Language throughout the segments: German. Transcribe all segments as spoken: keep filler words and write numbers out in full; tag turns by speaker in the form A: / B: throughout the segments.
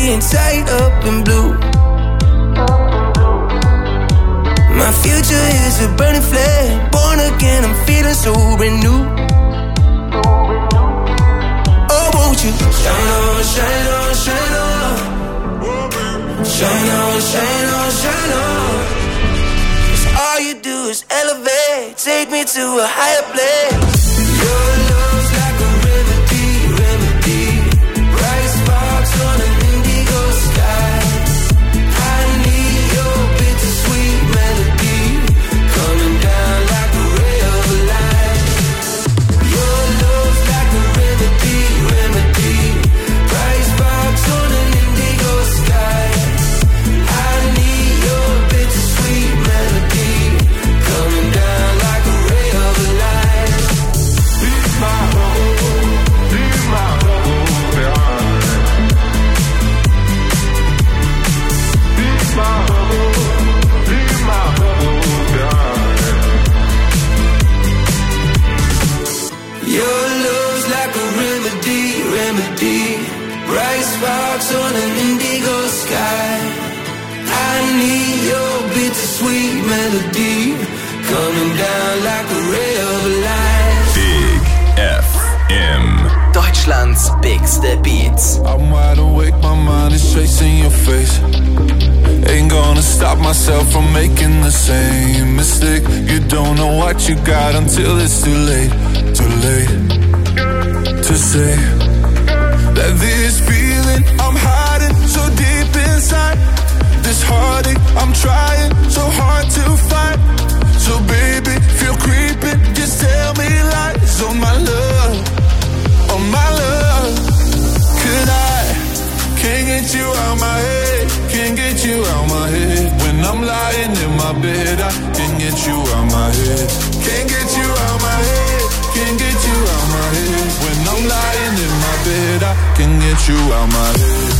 A: being tied up in blue. My future is a burning flame. Born again, I'm feeling so brand new. Oh, won't you shine on, shine on, shine on. Shine on, shine on, shine on. 'Cause all you do is elevate. Take me to a higher place. Your love's like a remedy, remedy. Bright sparks on an indigo sky. I need your bittersweet melody coming down like a ray of light. Your love's like a remedy, remedy. Bright sparks on an indigo sky. I need your bittersweet melody coming down like a ray of light. Leave my home, leave my home behind. Leave my home, leave my home behind. Your love's like a remedy, remedy. Bright sparks on an indigo sky. I need your bittersweet melody coming down like a ray of light.
B: Big F M.
C: Deutschlands bigste Beats.
D: I'm wide awake, my mind is chasing your face. Ain't gonna stop myself from making the same mistake. You don't know what you got until it's too late, too late to say that this feeling I'm hiding so deep inside. This heartache I'm trying so hard to fight. So baby, feel creeping, just tell me lies on my love, on my love. Could I, can't get you out my head, can't get you out my head. When I'm lying in my bed, I can't get you out my head. Can't get you out my head, can't get you out my head. When I'm lying in my bed, I can't get you out my head.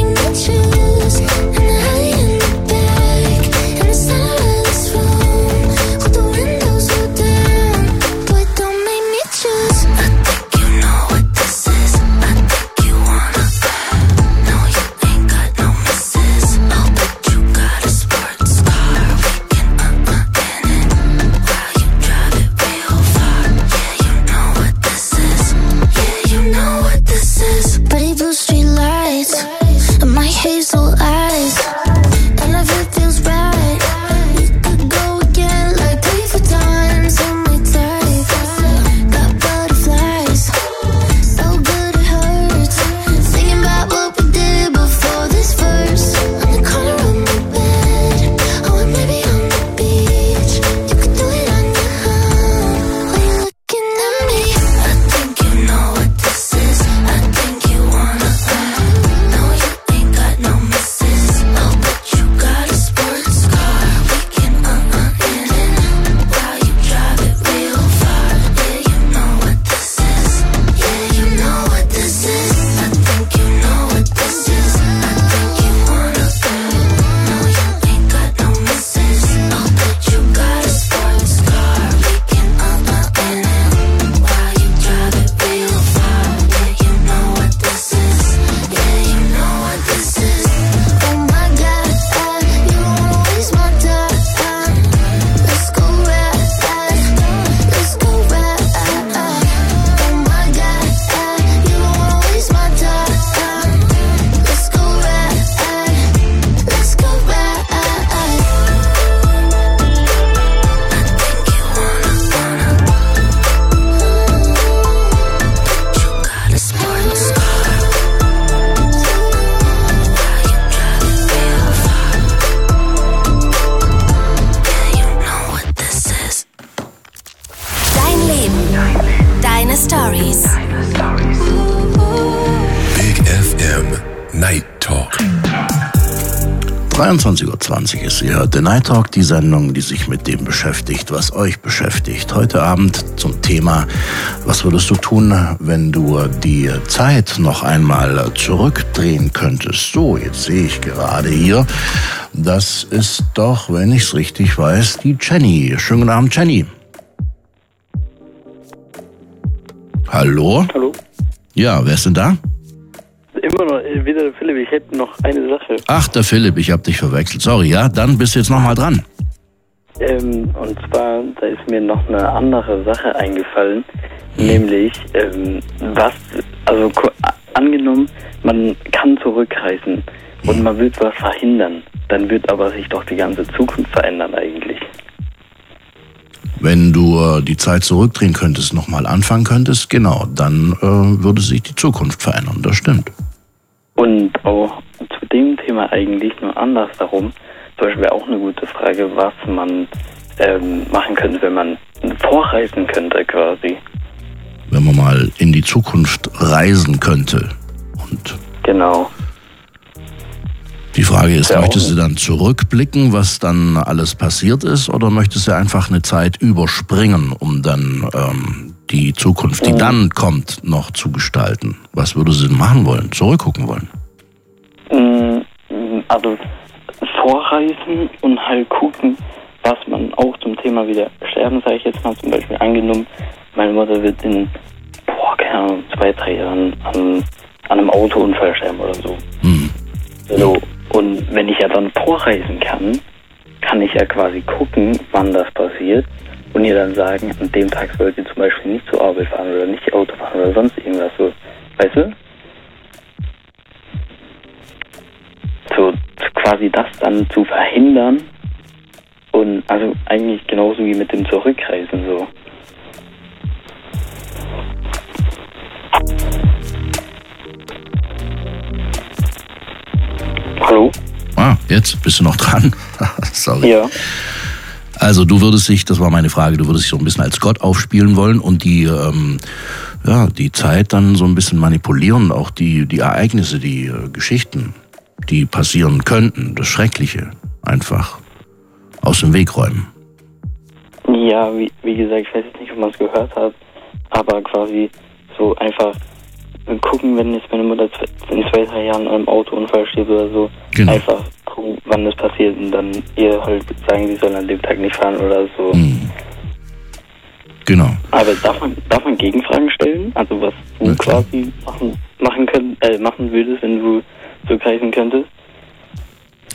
E: Room. blue street lights and my hazel eyes. And if it feels right, we could go again like three, four times on my type. Got butterflies, so good it hurts. Thinking about what we did before this verse. On the corner of my bed, or maybe on the beach. You could do it on your own while you're looking at me. I think you know what this is. I think you wanna uh, no, you ain't got no misses. Oh, but you got a sports car. We can uh-uh in it while you drive it real far. Yeah, you know what this is. Yeah, you know what this is. I think you know what this is. I think you wanna uh, no, you ain't got no misses. Oh, but you got a sports car. We can uh-uh in it while you drive it real far. Yeah, you know what this is. Yeah, you know what this is. Oh my God, uh, you wanna waste my time? Let's go ride, let's go ride. Oh my God, uh, you wanna waste my time? Let's go ride, let's go ride. I think you wanna, wanna. You got a sports car. While you drive it real far. Yeah, you know what this is.
F: Dein Leben, deine Stories.
B: Big F M Night Talk.
G: dreiundzwanzig Uhr zwanzig ist ihr hört The Night Talk, die Sendung, die sich mit dem beschäftigt, was euch beschäftigt. Heute Abend zum Thema, was würdest du tun, wenn du die Zeit noch einmal zurückdrehen könntest? So, jetzt sehe ich gerade hier, das ist doch, wenn ich es richtig weiß, die Jenny. Schönen guten Abend, Jenny. Hallo?
H: Hallo?
G: Ja, wer ist denn da?
H: Immer noch, äh, wieder der Philipp, ich hätte noch eine Sache.
G: Ach, der Philipp, ich habe dich verwechselt. Sorry, ja, dann bist du jetzt nochmal dran.
H: Ähm, und zwar, da ist mir noch eine andere Sache eingefallen, hm. nämlich, ähm, was, also ko- angenommen, man kann zurückreisen hm. und man will was verhindern, dann wird aber sich doch die ganze Zukunft verändern eigentlich.
G: Wenn du äh, die Zeit zurückdrehen könntest, nochmal anfangen könntest, genau, dann äh, würde sich die Zukunft verändern, das stimmt.
H: Und auch zu dem Thema eigentlich nur anders darum, zum Beispiel auch eine gute Frage, was man ähm, machen könnte, wenn man vorreisen könnte quasi.
G: Wenn man mal in die Zukunft reisen könnte. Und
H: genau.
G: Die Frage ist,
H: ja,
G: möchtest du dann zurückblicken, was dann alles passiert ist, oder möchtest du einfach eine Zeit überspringen, um dann ähm, die Zukunft, die mhm. dann kommt, noch zu gestalten? Was würdest du denn machen wollen, zurückgucken wollen?
H: Also vorreisen und halt gucken, was man auch zum Thema wieder sterben, sage ich jetzt mal, zum Beispiel angenommen, meine Mutter wird in, boah, keine Ahnung, zwei, drei Jahren an, an einem Autounfall sterben oder so. Mhm. So. Und wenn ich ja dann vorreisen kann, kann ich ja quasi gucken, wann das passiert und ihr dann sagen, an dem Tag sollt ihr zum Beispiel nicht zur Arbeit fahren oder nicht Auto fahren oder sonst irgendwas so. Weißt du? So quasi das dann zu verhindern und also eigentlich genauso wie mit dem Zurückreisen so. Hallo?
G: Ah, jetzt bist du noch dran. Sorry.
H: Ja.
G: Also du würdest dich, das war meine Frage, du würdest dich so ein bisschen als Gott aufspielen wollen und die, ähm, ja, die Zeit dann so ein bisschen manipulieren, auch die, die Ereignisse, die äh, Geschichten, die passieren könnten, das Schreckliche, einfach aus dem Weg räumen.
H: Ja, wie, wie gesagt, ich weiß jetzt nicht, ob man es gehört hat, aber quasi so einfach gucken, wenn jetzt meine Mutter in zwei, drei Jahren an einem Autounfall steht oder so, genau. Einfach gucken, wann das passiert und dann ihr halt sagen, sie soll an dem Tag nicht fahren oder so.
G: Mhm. Genau.
H: Aber darf man, darf man Gegenfragen stellen? Also was du ja, quasi machen, machen, könnt, äh, machen würdest, wenn du zurückreisen könntest?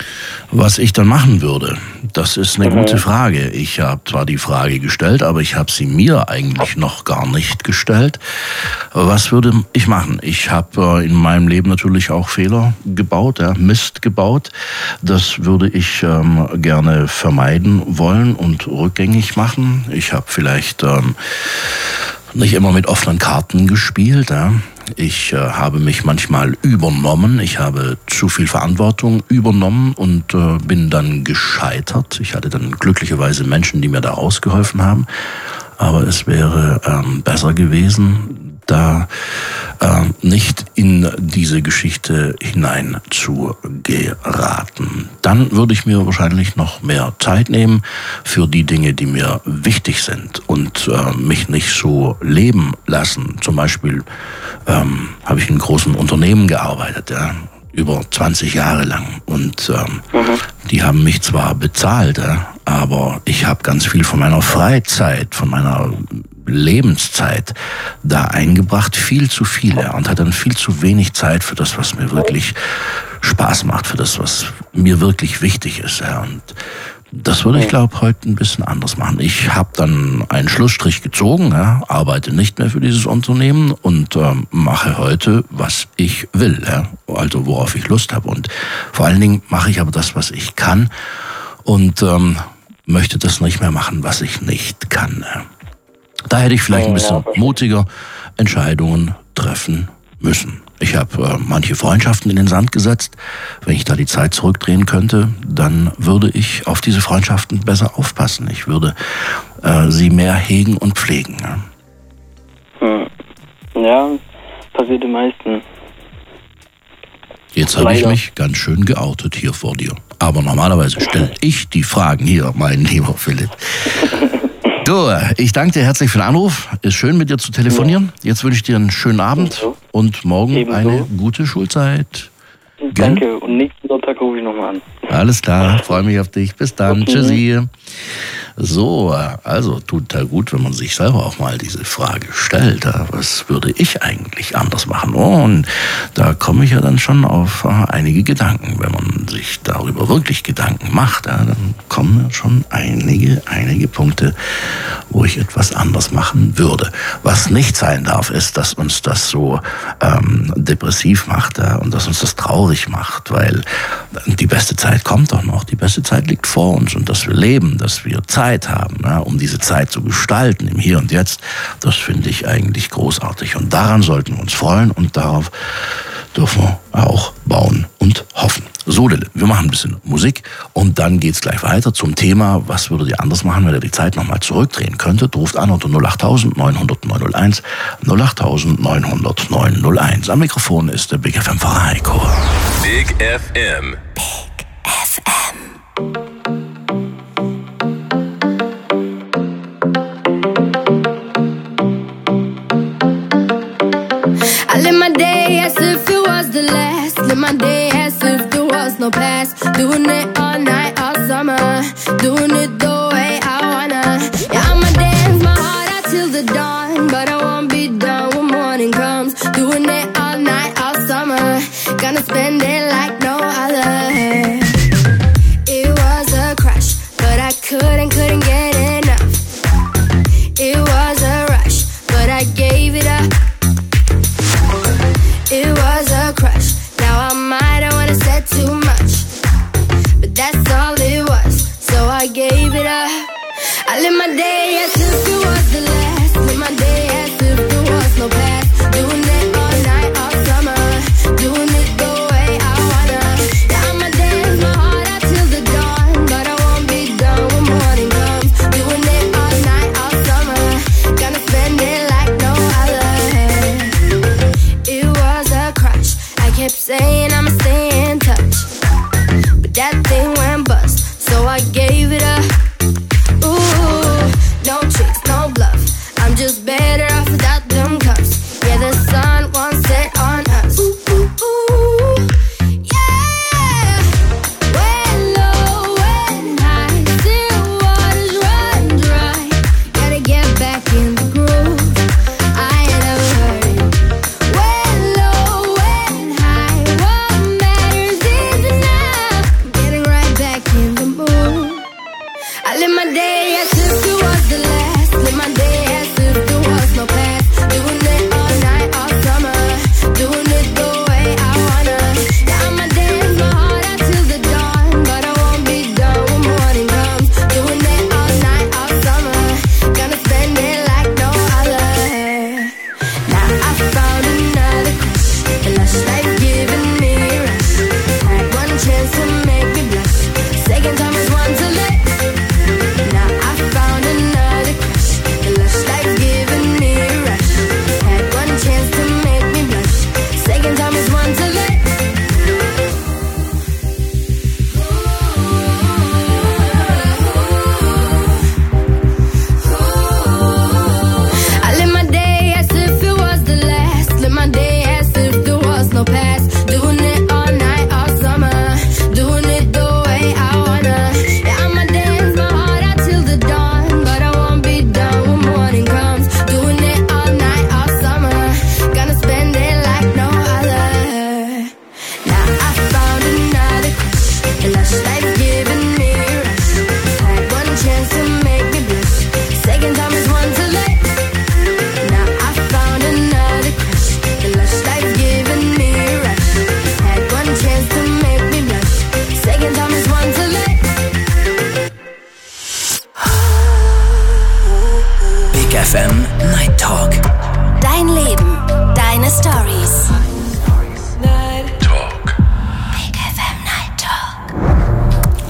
G: Was ich dann machen würde, das ist eine gute Frage. Ich habe zwar die Frage gestellt, aber ich habe sie mir eigentlich noch gar nicht gestellt. Was würde ich machen? Ich habe äh, in meinem Leben natürlich auch Fehler gebaut, ja, Mist gebaut. Das würde ich ähm, gerne vermeiden wollen und rückgängig machen. Ich habe vielleicht ähm, nicht immer mit offenen Karten gespielt, ja. Ich äh, habe mich manchmal übernommen, ich habe zu viel Verantwortung übernommen und äh, bin dann gescheitert. Ich hatte dann glücklicherweise Menschen, die mir da ausgeholfen haben, aber es wäre ähm, besser gewesen, da äh, nicht in diese Geschichte hinein zu geraten. Dann würde ich mir wahrscheinlich noch mehr Zeit nehmen für die Dinge, die mir wichtig sind und äh, mich nicht so leben lassen. Zum Beispiel ähm, habe ich in großen Unternehmen gearbeitet, ja, über zwanzig Jahre lang und ähm, mhm. die haben mich zwar bezahlt, ja, aber ich habe ganz viel von meiner Freizeit, von meiner Lebenszeit da eingebracht, viel zu viel, ja, und hatte dann viel zu wenig Zeit für das, was mir wirklich Spaß macht, für das, was mir wirklich wichtig ist, ja, und das würde ich, glaube heute ein bisschen anders machen. Ich habe dann einen Schlussstrich gezogen, ja, arbeite nicht mehr für dieses Unternehmen und ähm, mache heute, was ich will, ja, also worauf ich Lust habe. Und vor allen Dingen mache ich aber das, was ich kann und ähm, möchte das nicht mehr machen, was ich nicht kann. Ja. Da hätte ich vielleicht ein bisschen mutiger Entscheidungen treffen müssen. Ich habe äh, manche Freundschaften in den Sand gesetzt. Wenn ich da die Zeit zurückdrehen könnte, dann würde ich auf diese Freundschaften besser aufpassen. Ich würde äh, sie mehr hegen und pflegen. Ja,
H: hm. Ja, passiert den meisten.
G: Jetzt habe ich mich ganz schön geoutet hier vor dir. Aber normalerweise stelle ich die Fragen hier, mein lieber Philipp. Du, ich danke dir herzlich für den Anruf. Ist schön, mit dir zu telefonieren. Jetzt wünsche ich dir einen schönen Abend Ebenso. und morgen Ebenso. eine gute Schulzeit.
H: Danke. Gell? Und nächsten Sonntag rufe ich nochmal an.
G: Alles klar, freue mich auf dich. Bis dann. Okay. Tschüssi. So, also tut da gut, wenn man sich selber auch mal diese Frage stellt. Was würde ich eigentlich anders machen? Und da komme ich ja dann schon auf einige Gedanken. Wenn man sich darüber wirklich Gedanken macht, dann kommen schon einige, einige Punkte, wo ich etwas anders machen würde. Was nicht sein darf, ist, dass uns das so ähm, depressiv macht ja, und dass uns das traurig macht, weil die beste Zeit kommt doch noch. Die beste Zeit liegt vor uns und dass wir leben, dass wir Zeit haben, ja, um diese Zeit zu gestalten im Hier und Jetzt, das finde ich eigentlich großartig. Und daran sollten wir uns freuen und darauf dürfen wir auch bauen und hoffen. So, Lille, wir machen ein bisschen Musik und dann geht's gleich weiter zum Thema, was würdet ihr anders machen, wenn ihr die Zeit nochmal zurückdrehen könntet. Ruft an unter null acht neun null null neun null eins, null acht neun null null neun null eins. Am Mikrofon ist der Big F M Pfarrer Heiko.
B: Big F M.
F: Big F M.
E: I live my day as if it was the last. Live my day as if there was no past. Doing it all night, all summer. Doing it the way I wanna. Yeah, I'ma dance my heart out till the dawn. But I won't be done when morning comes. Doing it all night, all summer. Gonna spend it like no other. It was a crush, but I couldn't, couldn't get enough. It was a rush, but I gave it up. It was a crush. Now I might have wanna said too much, but that's all it was. So I gave it up. I live my day as if it was the last. Live my day as if there was no past. Doing it all night, all summer. Doing it the way I wanna. Yeah, I'ma dance my heart out till the dawn, but I won't be done when morning comes. Doing it all night, all summer. Gonna spend it like no other. It was a crush. I kept saying I'ma stay in touch, but that thing went bust, so I gave it up. Ooh, no tricks, no bluff. I'm just better off without them cuffs. Yeah, the sun won't set on us. Ooh, ooh, ooh. Yeah. When low, when high, still waters run dry. Gotta get back in the groove. I ain't never heard it. When low, when high, what matters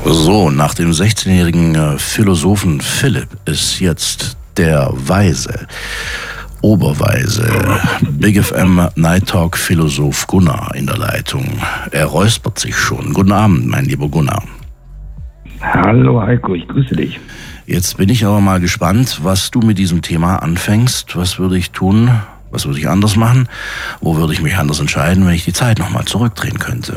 G: So, nach dem sechzehnjährigen Philosophen Philipp ist jetzt der weise, oberweise Big F M Night Talk Philosoph Gunnar in der Leitung. Er räuspert sich schon. Guten Abend, mein lieber Gunnar.
I: Hallo Heiko, ich grüße dich.
G: Jetzt bin ich aber mal gespannt, was du mit diesem Thema anfängst. Was würde ich tun? Was würde ich anders machen? Wo würde ich mich anders entscheiden, wenn ich die Zeit nochmal zurückdrehen könnte?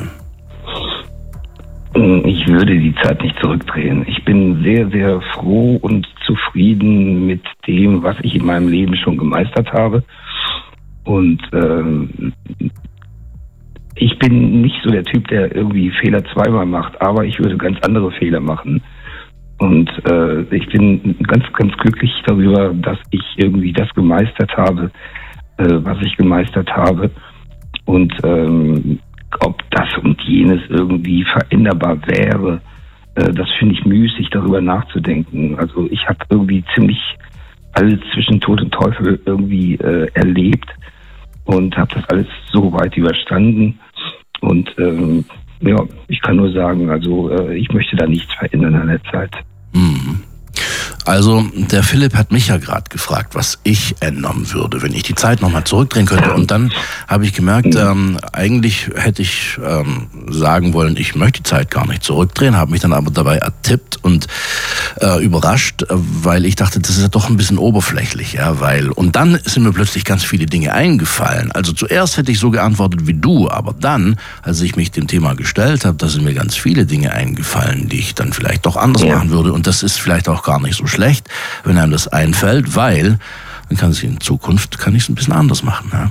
I: Ich würde die Zeit nicht zurückdrehen. Ich bin sehr, sehr froh und zufrieden mit dem, was ich in meinem Leben schon gemeistert habe. Und ähm, ich bin nicht so der Typ, der irgendwie Fehler zweimal macht, aber ich würde ganz andere Fehler machen. Und äh, ich bin ganz, ganz glücklich darüber, dass ich irgendwie das gemeistert habe, äh, was ich gemeistert habe. Und ähm, ob das und jenes irgendwie veränderbar wäre, äh, das finde ich müßig, darüber nachzudenken. Also ich habe irgendwie ziemlich alles zwischen Tod und Teufel irgendwie äh, erlebt und habe das alles so weit überstanden. Und ähm, ja, ich kann nur sagen, also äh, ich möchte da nichts verändern an der Zeit.
G: Mhm. Also der Philipp hat mich ja gerade gefragt, was ich ändern würde, wenn ich die Zeit nochmal zurückdrehen könnte. Und dann habe ich gemerkt, ähm, eigentlich hätte ich ähm, sagen wollen, ich möchte die Zeit gar nicht zurückdrehen, habe mich dann aber dabei ertippt und äh, überrascht, weil ich dachte, das ist ja doch ein bisschen oberflächlich. Ja, weil und dann sind mir plötzlich ganz viele Dinge eingefallen. Also zuerst hätte ich so geantwortet wie du, aber dann, als ich mich dem Thema gestellt habe, da sind mir ganz viele Dinge eingefallen, die ich dann vielleicht doch anders
I: Ja.
G: machen würde. Und das ist vielleicht auch gar nicht so schlecht, wenn einem das einfällt, weil dann kann es in Zukunft kann ich es ein bisschen anders machen. Ja?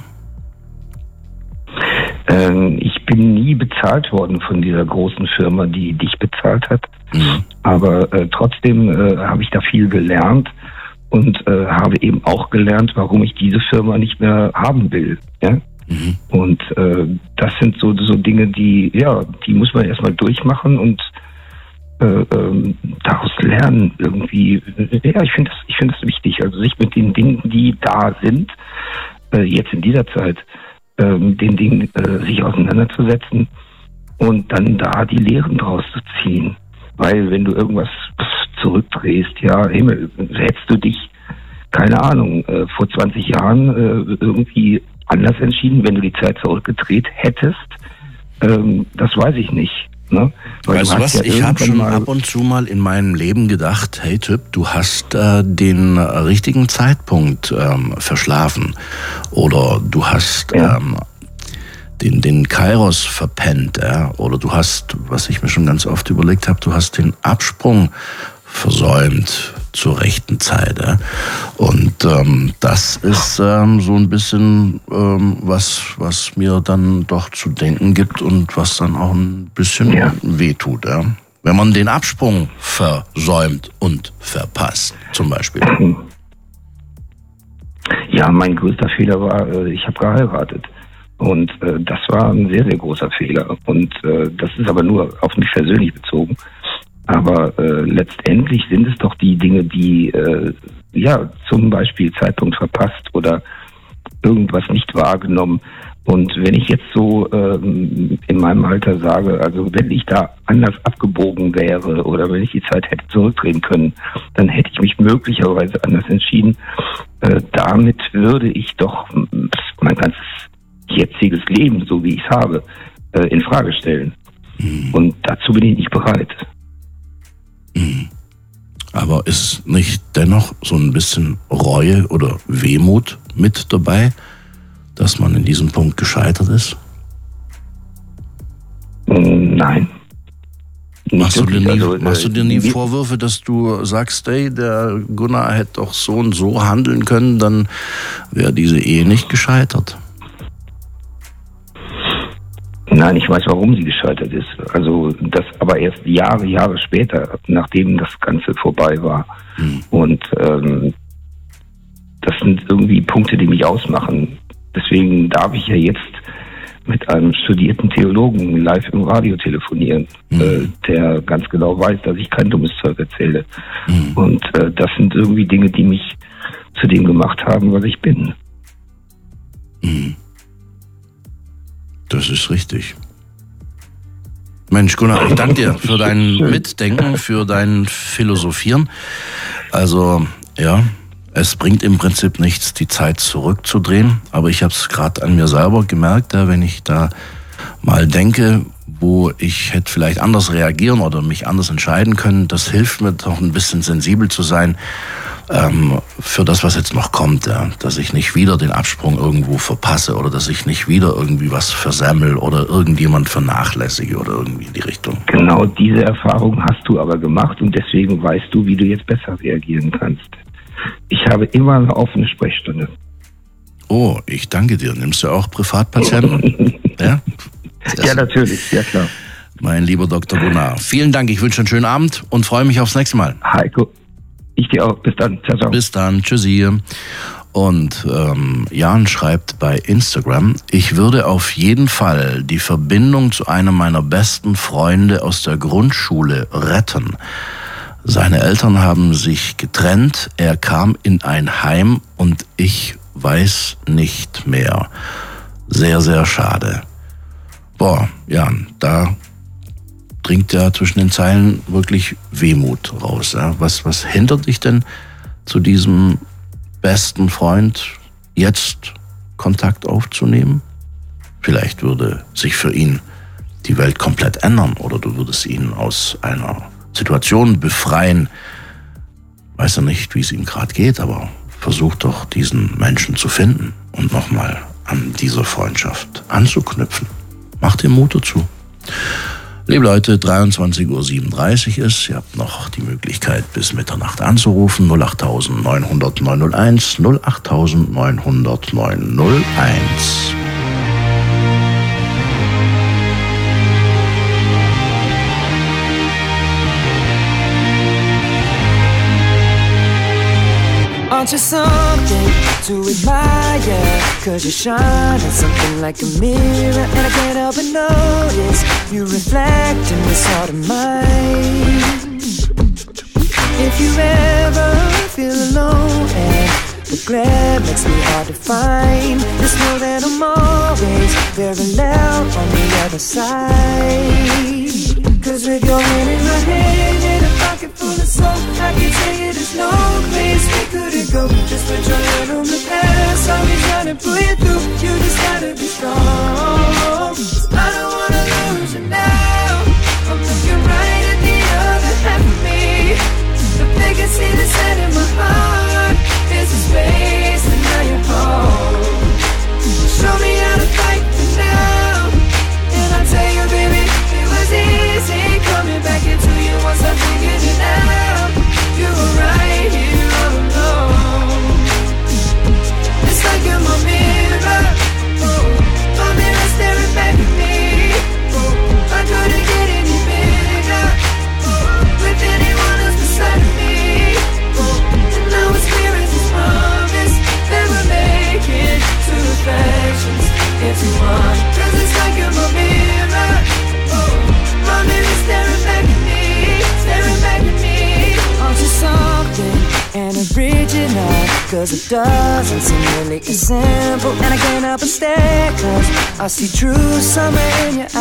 I: Ähm, ich bin nie bezahlt worden von dieser großen Firma, die dich bezahlt hat.
G: Mhm.
I: Aber äh, trotzdem äh, habe ich da viel gelernt und äh, habe eben auch gelernt, warum ich diese Firma nicht mehr haben will. Ja?
G: Mhm.
I: Und äh, das sind so, so Dinge, die, ja, die muss man erstmal durchmachen und äh, ähm, daraus lernen irgendwie. Ja, ich finde das, ich finde das wichtig. Also sich mit den Dingen, die da sind, äh, jetzt in dieser Zeit, äh, mit den Dingen äh, sich auseinanderzusetzen und dann da die Lehren draus zu ziehen. Weil wenn du irgendwas zurückdrehst, ja, Himmel, hättest du dich, keine Ahnung, äh, vor zwanzig Jahren äh, irgendwie anders entschieden, wenn du die Zeit zurückgedreht hättest, ähm, das weiß ich nicht. Ne? Weil
G: Weißt du was,
I: ja
G: ich habe
I: irgendwann
G: schon
I: mal-
G: ab und zu mal in meinem Leben gedacht, hey Typ, du hast äh, den richtigen Zeitpunkt ähm, verschlafen oder du hast
I: Ja.
G: ähm, den, den Kairos verpennt, ja? Oder du hast, was ich mir schon ganz oft überlegt habe, du hast den Absprung versäumt zur rechten Zeit. Ja? Und ähm, das ist ähm, so ein bisschen ähm, was, was mir dann doch zu denken gibt und was dann auch ein bisschen
I: Ja.
G: wehtut. Ja? Wenn man den Absprung versäumt und verpasst, zum Beispiel.
I: Ja, mein größter Fehler war, äh, ich habe geheiratet. Und äh, das war ein sehr, sehr großer Fehler. Und äh, das ist aber nur auf mich persönlich bezogen. Aber äh, letztendlich sind es doch die Dinge, die äh, ja zum Beispiel Zeitpunkt verpasst oder irgendwas nicht wahrgenommen. Und wenn ich jetzt so ähm, in meinem Alter sage, also wenn ich da anders abgebogen wäre oder wenn ich die Zeit hätte zurückdrehen können, dann hätte ich mich möglicherweise anders entschieden. Äh, damit würde ich doch mein ganzes jetziges Leben, so wie ich es habe, äh, in Frage stellen.
G: Mhm.
I: Und dazu bin ich nicht bereit.
G: Mhm. Aber ist nicht dennoch so ein bisschen Reue oder Wehmut mit dabei, dass man in diesem Punkt gescheitert ist?
I: Nein. Nicht
G: Machst du dir
I: wirklich.
G: nie,
I: Also,
G: machst du
I: äh,
G: dir nie
I: wir-
G: Vorwürfe, dass du sagst, ey, der Gunnar hätte doch so und so handeln können, dann wäre diese Ehe nicht gescheitert?
I: Nein, ich weiß, warum sie gescheitert ist. Also das aber erst Jahre, Jahre später, nachdem das Ganze vorbei war.
G: Hm.
I: Und ähm, das sind irgendwie Punkte, die mich ausmachen. Deswegen darf ich ja jetzt mit einem studierten Theologen live im Radio telefonieren,
G: Mhm.
I: äh, der ganz genau weiß, dass ich kein dummes Zeug erzähle.
G: Mhm.
I: Und äh, das sind irgendwie Dinge, die mich zu dem gemacht haben, was ich bin.
G: Mhm. Das ist richtig. Ich Mensch, Gunnar, ich danke dir für dein Mitdenken, für dein Philosophieren. Also, ja, es bringt im Prinzip nichts, die Zeit zurückzudrehen. Aber ich habe es gerade an mir selber gemerkt, ja, wenn ich da mal denke, wo ich hätte vielleicht anders reagieren oder mich anders entscheiden können, das hilft mir doch ein bisschen sensibel zu sein ähm, für das, was jetzt noch kommt. Ja. Dass ich nicht wieder den Absprung irgendwo verpasse oder dass ich nicht wieder irgendwie was versemmel oder irgendjemand vernachlässige oder irgendwie in die Richtung.
I: Genau diese Erfahrung hast du aber gemacht und deswegen weißt du, wie du jetzt besser reagieren kannst. Ich habe immer eine offene Sprechstunde.
G: Oh, ich danke dir. Nimmst du auch Privatpatienten? Ja?
I: Ja, natürlich, ja klar.
G: Mein lieber Doktor Gunnar, vielen Dank. Ich wünsche einen schönen Abend und freue mich aufs nächste Mal.
I: Heiko, ich dir auch. Bis dann. Ciao, ciao.
G: Bis dann. Tschüssi. Und ähm, Jan schreibt bei Instagram, ich würde auf jeden Fall die Verbindung zu einem meiner besten Freunde aus der Grundschule retten. Seine Eltern haben sich getrennt, er kam in ein Heim und ich weiß nicht mehr. Sehr, sehr schade. Boah, Jan, da dringt ja zwischen den Zeilen wirklich Wehmut raus. Ja? Was, was hindert dich denn zu diesem besten Freund, jetzt Kontakt aufzunehmen? Vielleicht würde sich für ihn die Welt komplett ändern oder du würdest ihn aus einer Situation befreien. Weiß er nicht, wie es ihm gerade geht, aber versuch doch, diesen Menschen zu finden und nochmal an dieser Freundschaft anzuknüpfen. Mach dir Mut dazu. Liebe Leute, dreiundzwanzig Uhr siebenunddreißig ist. Ihr habt noch die Möglichkeit, bis Mitternacht anzurufen. null acht neunhundert neunhunderteins, null acht neunhundert neunhunderteins.
J: Aren't you something to admire? Cause you shine at something like a mirror, and I can't help but notice you reflect in this heart of mine. If you ever feel alone and the glare makes me hard to find, just know that I'm always very loud on the other side. Cause with your hand in my hand and a pocket full of soul, I can tell you there's no place we couldn't go. Just put your hand on the past, I'll be trying to pull you through. You just gotta be strong. I don't wanna lose you now. I'm looking right at the other half of me. The vacancy that's set in my heart is a space, and now you're home. Show me how to fight for now, and I'll tell you, baby, it was easy coming back into you once I figured it out. You were right here all alone. It's like you're my mirror, oh, my mirror staring back at me. Oh, I couldn't get any bigger, oh, with anyone else beside of me. Oh, and now it's clear as this promise that we're making two reflections into one. Cause it's like you're my mirror, oh, my mirror staring back at me, staring back at me. Aren't you something and original? Cause it doesn't seem really as simple, and I can't help but stare, cause I see true summer in your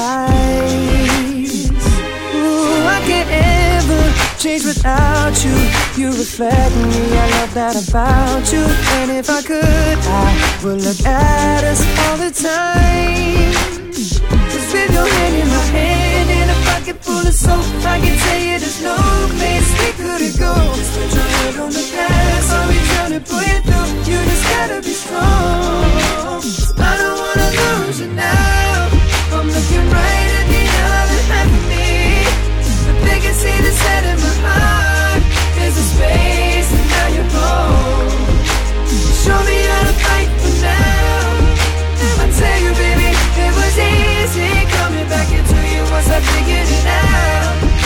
J: eyes. Ooh, I can't ever change without you. You reflect me, I love that about you. And if I could, I would look at us all the time. Just with your hand in my hand and a pocket full of soap, I can tell you there's no place we couldn't go. Just put your head on the past, I'll be trying to pull you through. You just gotta be strong. I don't wanna lose you now. I'm looking right at the other half of me. The vacancy that's set in my heart is a space, and now you're home. Show me how to fight for now. I tell you, baby, it was easy coming back into you once I figured it out.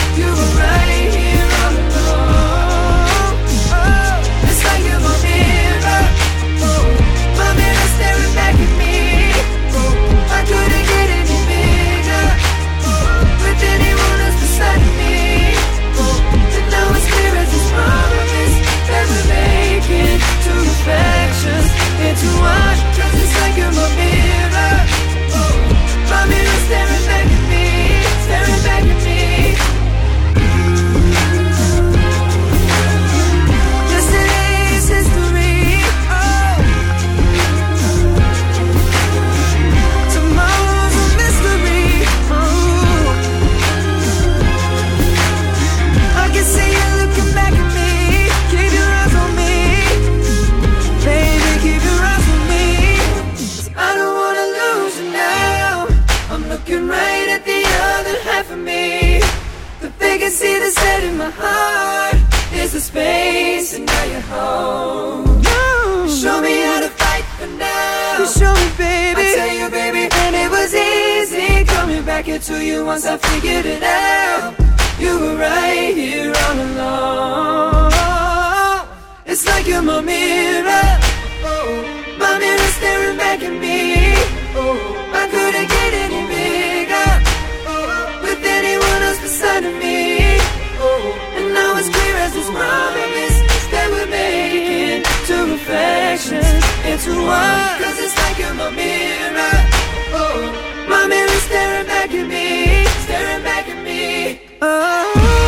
J: right at the other half of me. The vacancy that's set in my heart is the space, and now you're home. You show me how to fight for now. You show me, baby. I tell you, baby, and it was easy coming back into you once I figured it out. You were right here all along. It's like you're my mirror. Oh, my mirror staring back at me. Oh, I couldn't get any bigger. Oh, with anyone else beside of me. Oh, and now it's clear as this promise that we're making two reflections into one. Cause it's like you're my mirror. Oh, my mirror staring back at me. Staring back at me. Oh.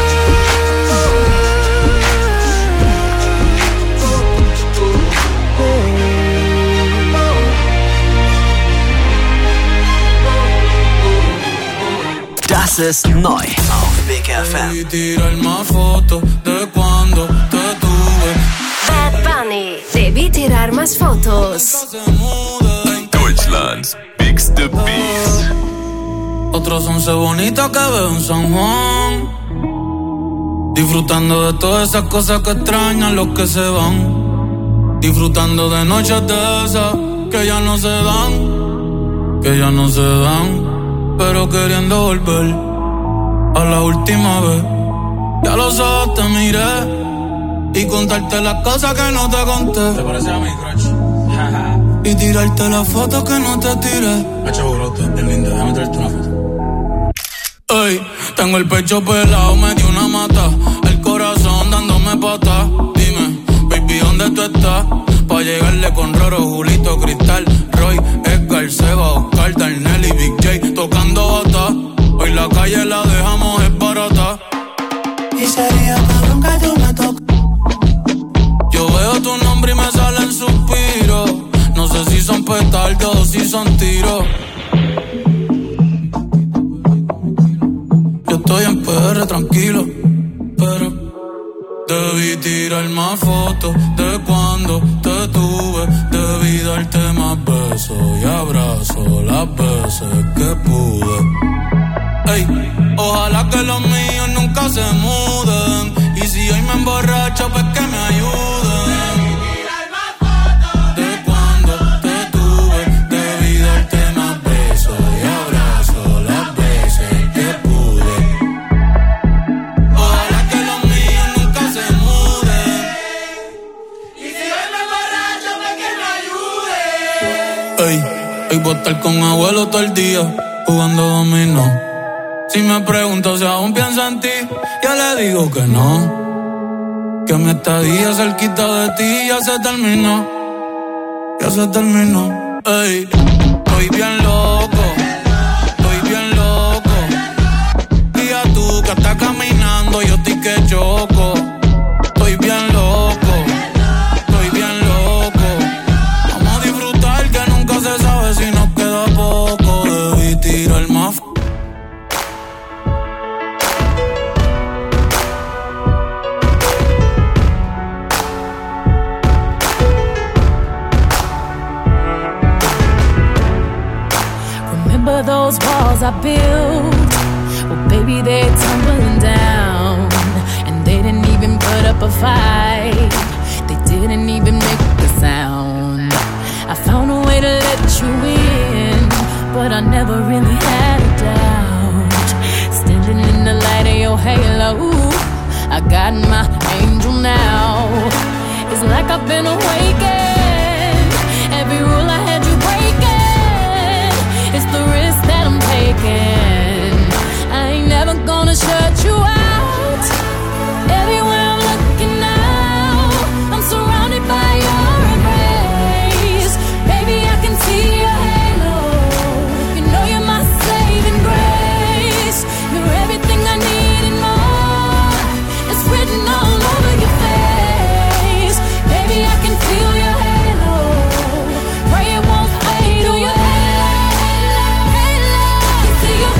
C: Das ist neu auf Big F M.
K: Tirar más fotos de cuando te tuve.
F: Bad Bunny, debí tirar más fotos.
B: Deutschlands bigste Beats.
K: Otros once bonitas que veo en San Juan. Disfrutando de todas esas cosas que extrañan los que se van. Disfrutando de noches de esas que ya no se dan. Que ya no se dan. Pero queriendo volver a la última vez. Ya los ojos te miré y contarte las cosas que no te conté.
L: ¿Te parece a mi crush?
K: Y tirarte las fotos que no te tiré.
L: Hacho brote, es lindo, déjame traerte una foto.
K: Ey, tengo el pecho pelado, me dio una mata. El corazón dándome patas. Dime, baby, ¿dónde tú estás? Pa' llegarle con Roro, Julito, Cristal, Roy, Edgar, Seba, Oscar, Darnell y Big J tocando bata. Hoy la calle la dejamos es barata.
J: Y sería cabrón que tú me toques.
K: Yo veo tu nombre y me salen suspiros. No sé si son petardos o si son tiros. Yo estoy en P R tranquilo, pero debí tirar más fotos de cuando te tuve. Debí darte más besos y abrazos las veces que pude. Ey, ojalá que los míos nunca se muden. Y si hoy me emborracho, pues que me ayuden. De cuando te tuve, debí darte más besos y abrazos las veces que pude. Ojalá que los míos nunca se muden. Y si hoy me emborracho, pues que me ayuden. Ey, hoy voy a estar con abuelo todo el día jugando dominó. Si me pregunto si aún pienso en ti, yo le digo que no. Que mi estadía cerquita de ti ya se terminó. Ya se terminó. Ey, estoy bien loco. Estoy bien loco. Diga tú que estás caminando, yo estoy que choco. Estoy bien loco. Estoy bien loco. Vamos a disfrutar que nunca se sabe si nos queda poco. Debí tirar más.
M: Those walls I built, well baby they're tumbling down. And they didn't even put up a fight. They didn't even make a sound. I found a way to let you in, but I never really had a doubt. Standing in the light of your halo, I got my angel now. It's like I've been awakened. Every rule I had you breaking. It's the risk that I'm taking. I ain't never gonna shut you out. Everywhere I'm looking now, I'm surrounded by your embrace. Baby, I can see your halo. You know you're my saving grace. You're everything I need and more. It's written all over your face. Baby, I can feel your halo. Pray it won't fade. Do your halo. You see your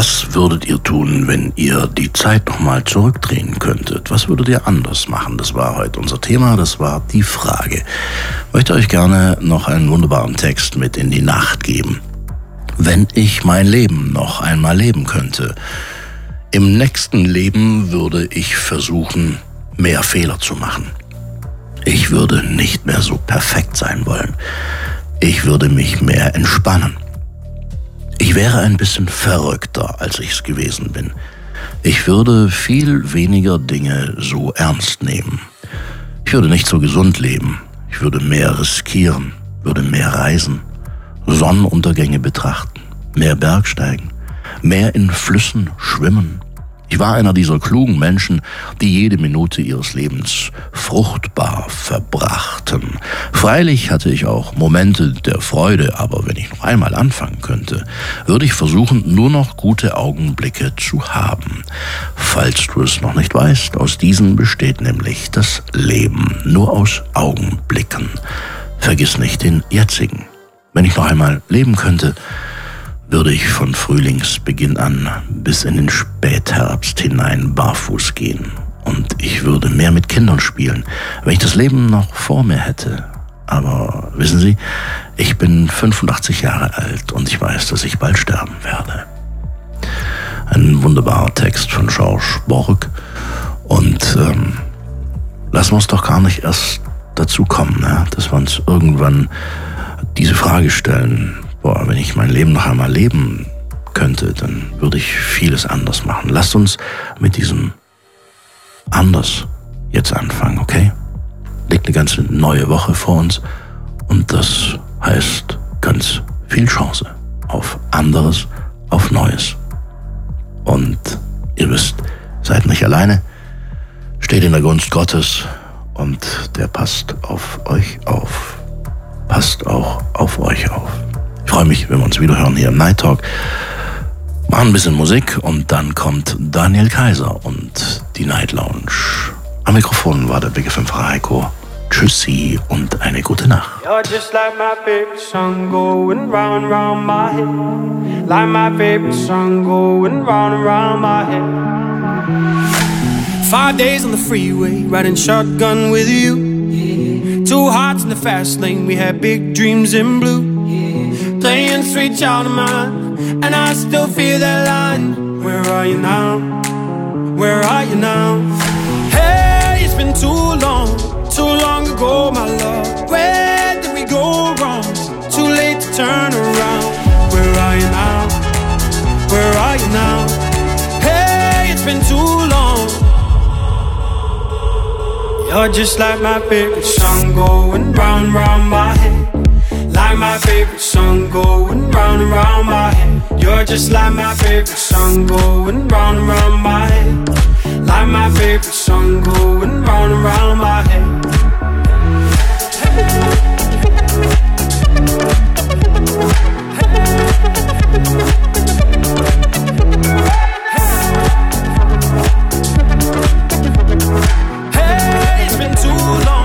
G: Was würdet ihr tun, wenn ihr die Zeit nochmal zurückdrehen könntet? Was würdet ihr anders machen? Das war heute unser Thema, das war die Frage. Ich möchte euch gerne noch einen wunderbaren Text mit in die Nacht geben. Wenn ich mein Leben noch einmal leben könnte, im nächsten Leben würde ich versuchen, mehr Fehler zu machen. Ich würde nicht mehr so perfekt sein wollen. Ich würde mich mehr entspannen. Ich wäre ein bisschen verrückter, als ich es gewesen bin. Ich würde viel weniger Dinge so ernst nehmen. Ich würde nicht so gesund leben. Ich würde mehr riskieren, würde mehr reisen, Sonnenuntergänge betrachten, mehr Bergsteigen, mehr in Flüssen schwimmen. Ich war einer dieser klugen Menschen, die jede Minute ihres Lebens fruchtbar verbrachten. Freilich hatte ich auch Momente der Freude, aber wenn ich noch einmal anfangen könnte, würde ich versuchen, nur noch gute Augenblicke zu haben. Falls du es noch nicht weißt, aus diesen besteht nämlich das Leben, nur aus Augenblicken. Vergiss nicht den jetzigen. Wenn ich noch einmal leben könnte, würde ich von Frühlingsbeginn an bis in den Spätherbst hinein barfuß gehen. Und ich würde mehr mit Kindern spielen, wenn ich das Leben noch vor mir hätte. Aber wissen Sie, ich bin fünfundachtzig Jahre alt und ich weiß, dass ich bald sterben werde. Ein wunderbarer Text von Georges Borg. Und ähm, lassen wir uns doch gar nicht erst dazu kommen, ne? Dass wir uns irgendwann diese Frage stellen: Boah, wenn ich mein Leben noch einmal leben könnte, dann würde ich vieles anders machen. Lasst uns mit diesem anders jetzt anfangen, okay? Liegt eine ganze neue Woche vor uns und das heißt ganz viel Chance auf anderes, auf Neues. Und ihr wisst, seid nicht alleine, steht in der Gunst Gottes und der passt auf euch auf. Passt auch auf euch auf. Ich freue mich, wenn wir uns wieder hören hier im Night Talk. Machen ein bisschen Musik und dann kommt Daniel Kaiser und die Night Lounge. Am Mikrofon war der Big F M-Fahrer Heiko. Tschüssi und eine gute Nacht.
N: You're just like my favorite song going round and round my head. Like my favorite song going round and round my head. Five days on the freeway, riding shotgun with you. Two hearts in the fast lane, we had big dreams in blue. Playing sweet child of mine, and I still feel that line. Where are you now? Where are you now? Hey, it's been too long, too long ago, my love. Where did we go wrong? Too late to turn around. Where are you now? Where are you now? Hey, it's been too long. You're just like my favorite song going round, round my head. Like my favorite song going round and round my head. You're just like my favorite song going round and round my head. Like my favorite song going round and round my head. Hey, it's been too long.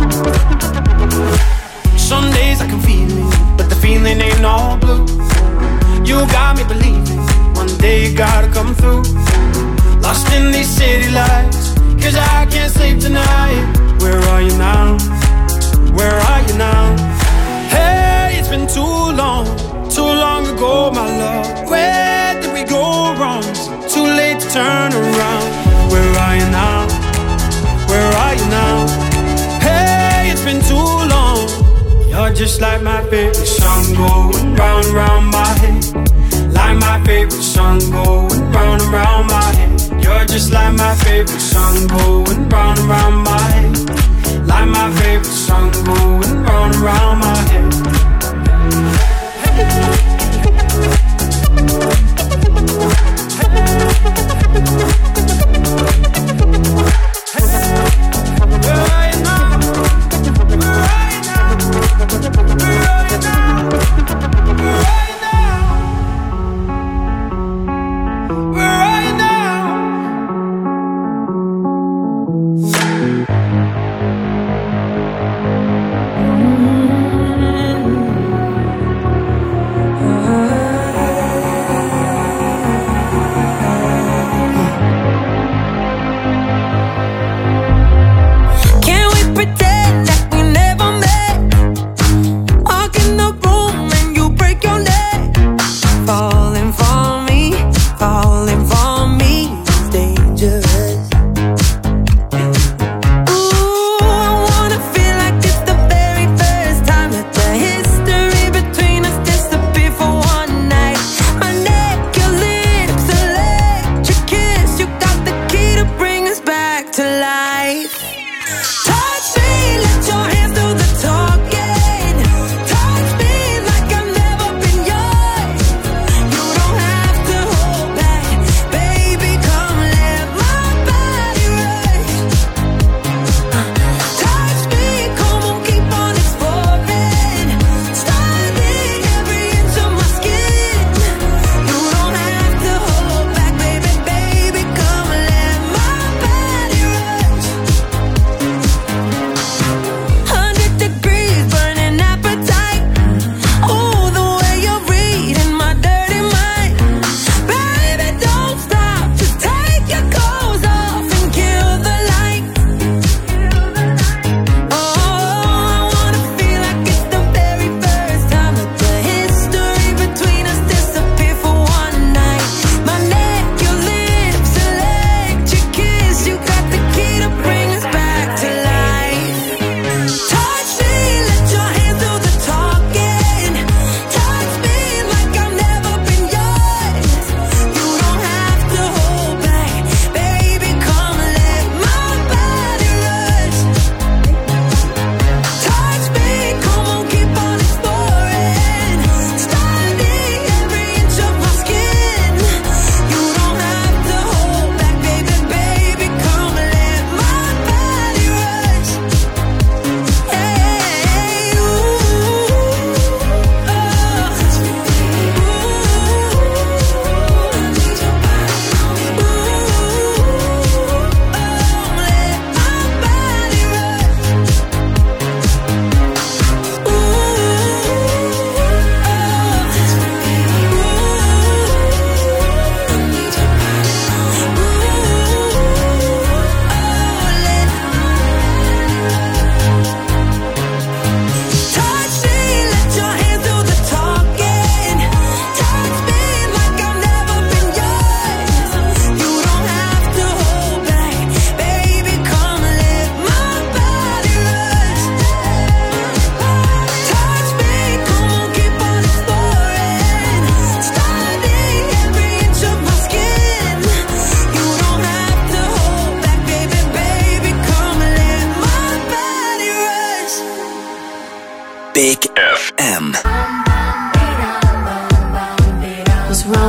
N: Some days I can feel it, but the feeling ain't all blue. You got me believing one day you gotta come through. Lost in these city lights, cause I can't sleep tonight. Where are you now? Where are you now? Hey, it's been too long, too long ago, my love. Where did we go wrong? Too late to turn around. Where are you now? Where are you now? Hey, it's been too long. You're just like my favorite song going round and round my head. Like my favorite song going round and round my head. You're just like my favorite song going round and round my head. Like my favorite song going round and round my head. Where are you now? Where are you now? Where are you now? Where are you now? Where are you now? Mm-hmm.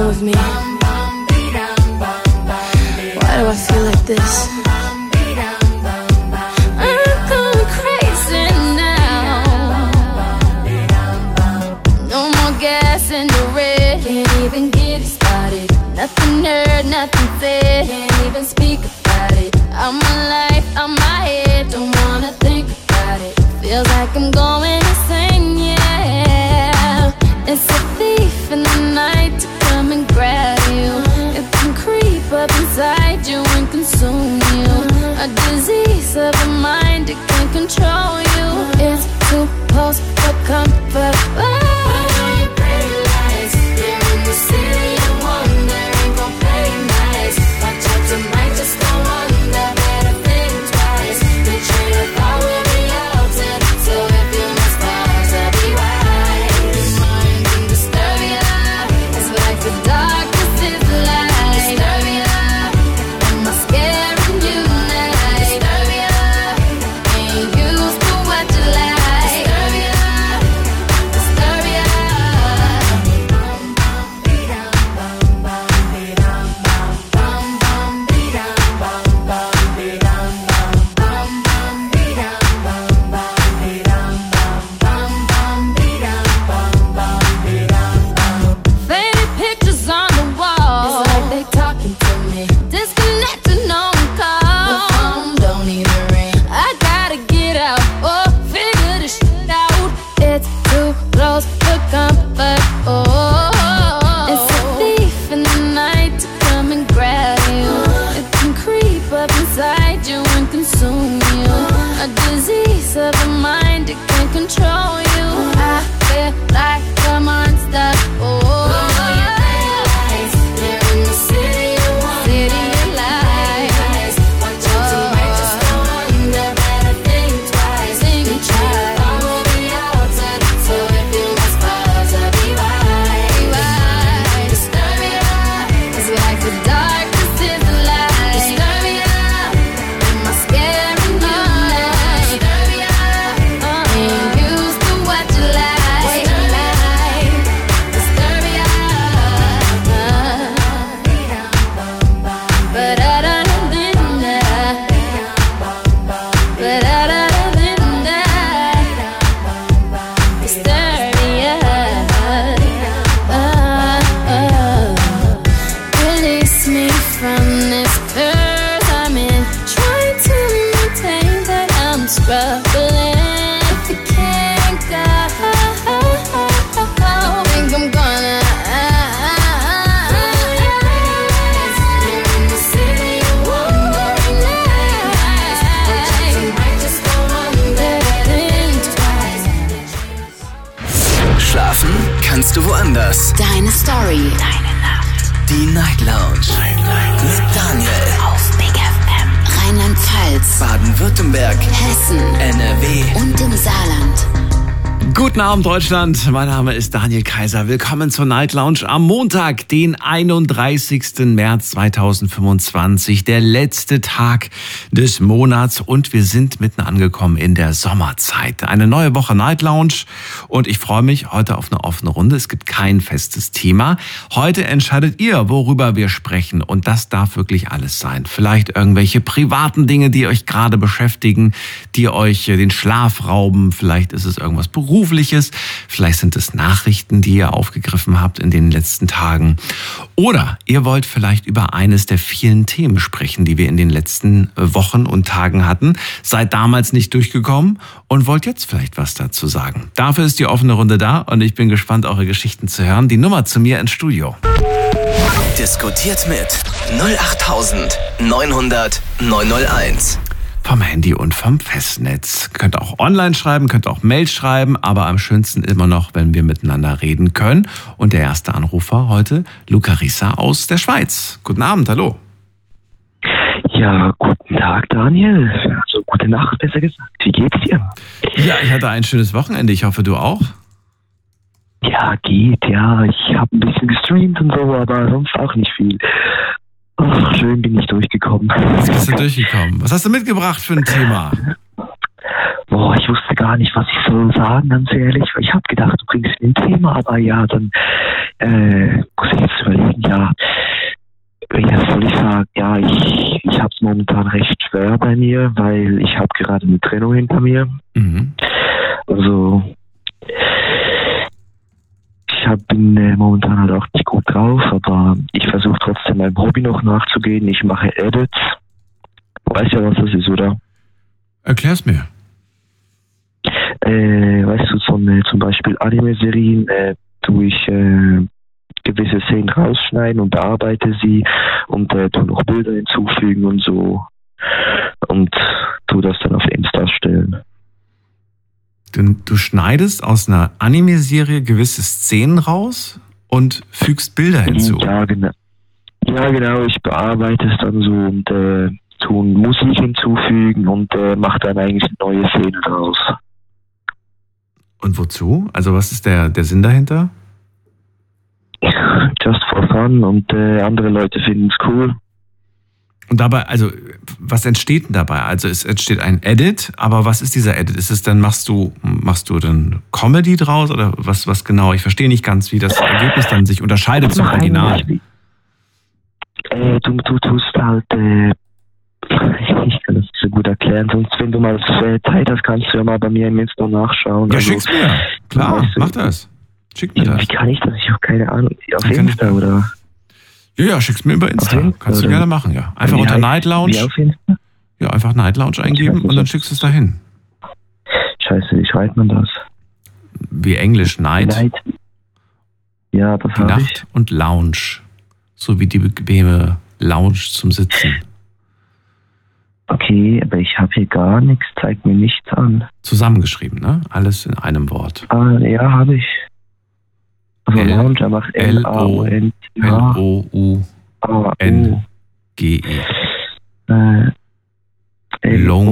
E: of me? Why do I feel like this? I'm going crazy now. No more gas in the red. Can't even get it started. Nothing heard, nothing said. Can't even speak about it. I'm alive, I'm my head. Don't wanna think about it. Feels like I'm going insane, yeah. It's a thief in the night to come and grab you. It can creep up inside you and consume you. A disease of the mind, it can control you. It's too close for comfort. Oh.
C: kannst du woanders.
F: Deine Story. Deine Nacht.
C: Die Night Lounge. Night, Night. Mit Daniel.
F: Auf Big F M. Rheinland-Pfalz.
C: Baden-Württemberg.
F: Hessen.
C: N R W.
F: Und im Saarland.
O: Guten Abend, Deutschland. Mein Name ist Daniel Kaiser. Willkommen zur Night Lounge am Montag, den einunddreißigsten März zweitausendfünfundzwanzig. Der letzte Tag des Monats und wir sind mitten angekommen in der Sommerzeit. Eine neue Woche Night Lounge und ich freue mich heute auf eine offene Runde. Es gibt kein festes Thema. Heute entscheidet ihr, worüber wir sprechen und das darf wirklich alles sein. Vielleicht irgendwelche privaten Dinge, die euch gerade beschäftigen, die euch den Schlaf rauben. Vielleicht ist es irgendwas Berufliches. Vielleicht sind es Nachrichten, die ihr aufgegriffen habt in den letzten Tagen. Oder ihr wollt vielleicht über eines der vielen Themen sprechen, die wir in den letzten Wochen und Tagen hatten. Seid damals nicht durchgekommen und wollt jetzt vielleicht was dazu sagen. Dafür ist die offene Runde da und ich bin gespannt, eure Geschichten zu hören. Die Nummer zu mir ins Studio.
C: Diskutiert mit null acht neun null null neun null eins.
O: Vom Handy und vom Festnetz. Könnt auch online schreiben, könnt auch Mail schreiben, aber am schönsten immer noch, wenn wir miteinander reden können. Und der erste Anrufer heute, Luca Risa aus der Schweiz. Guten Abend, hallo.
P: Ja, guten Tag, Daniel. Also gute Nacht, besser gesagt. Wie geht's dir?
O: Ja, ich hatte ein schönes Wochenende. Ich hoffe, du auch?
P: Ja, geht, ja. Ich habe ein bisschen gestreamt und so, aber sonst auch nicht viel. Ach, schön bin ich durchgekommen.
O: Jetzt bist du durchgekommen. Was hast du mitgebracht für ein Thema?
P: Boah, ich wusste gar nicht, was ich so sagen, ganz ehrlich. Ich habe gedacht, du bringst mir ein Thema, aber ja, dann Äh, muss ich jetzt überlegen, ja. Ja, soll ich sagen, ja, ich, ich habe es momentan recht schwer bei mir, weil ich habe gerade eine Trennung hinter mir.
O: Mhm.
P: Also, ich hab, bin äh, momentan halt auch nicht gut drauf, aber ich versuche trotzdem meinem Hobby noch nachzugehen. Ich mache Edits. Weißt ja, was das ist, oder?
O: Erklär's mir.
P: Äh, weißt du, so eine, zum Beispiel Anime-Serien äh, tue ich äh, gewisse Szenen rausschneiden und bearbeite sie und äh, tue noch Bilder hinzufügen und so und tue das dann auf Insta stellen.
O: Du, du schneidest aus einer Anime-Serie gewisse Szenen raus und fügst Bilder hinzu.
P: Ja, genau. Ja, genau. Ich bearbeite es dann so und äh, tue Musik hinzufügen und äh, mache dann eigentlich neue Szenen raus.
O: Und wozu? Also was ist der, der Sinn dahinter?
P: Just for fun und äh, andere Leute finden es cool.
O: Und dabei, also was entsteht denn dabei? Also es entsteht ein Edit, aber was ist dieser Edit? Ist es dann, machst du, machst du dann Comedy draus oder was, was genau? Ich verstehe nicht ganz, wie das Ergebnis dann sich unterscheidet zum Original.
P: Äh, du, du tust halt, äh, ich kann das nicht so gut erklären, sonst wenn du mal Zeit hast, kannst du ja mal bei mir im Insta nachschauen.
O: Ja,
P: also,
O: schick's mir. Klar, weißt du, mach das. Schick mir das.
P: Wie kann ich das? Ich habe keine Ahnung. Auf Insta oder?
O: Ja, ja, schick's mir über Insta. Insta Kannst du gerne machen, ja. Einfach unter Night Lounge.
P: Wie auf Insta?
O: Ja, einfach Night Lounge eingeben und dann schickst du es dahin.
P: Scheiße, wie schreibt man das?
O: Wie Englisch, Night.
P: Night. Ja, das habe ich.
O: Nacht und Lounge. So wie die bequeme Lounge zum Sitzen.
P: Okay, aber ich habe hier gar nichts, zeigt mir nichts an.
O: Zusammengeschrieben, ne? Alles in einem Wort.
P: Ah, ja, habe ich. Also Lounge, er macht L A U N
O: L O U N G E.
P: Äh,
O: Lounge.